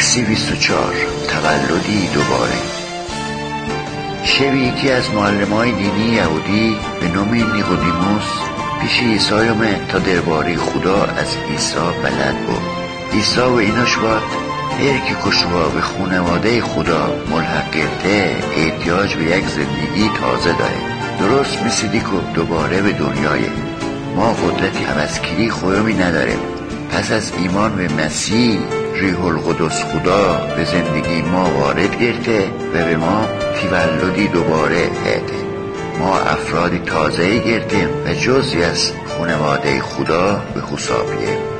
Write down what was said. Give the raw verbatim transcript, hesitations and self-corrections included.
مکسی بیست و چهار، تولدی دوباره. شبی یکی از معلمای دینی یهودی به نام نیقودیموس پیش عیسی اومد تا درباره خدا از عیسی بلد بود. عیسی و ایناش باد هر کی کشوا به خانواده خدا ملحق گرده احتیاج به یک زندگی تازه داره، درست مثل دیکو دوباره به دنیای ما قدرتی عوضگیری خویمی نداریم. پس از ایمان به مسیح روح القدس خدا به زندگی ما وارد گرده و به ما تولدی دوباره هده. ما افرادی تازه گرده و جزئی از خانواده خدا به حسابیم.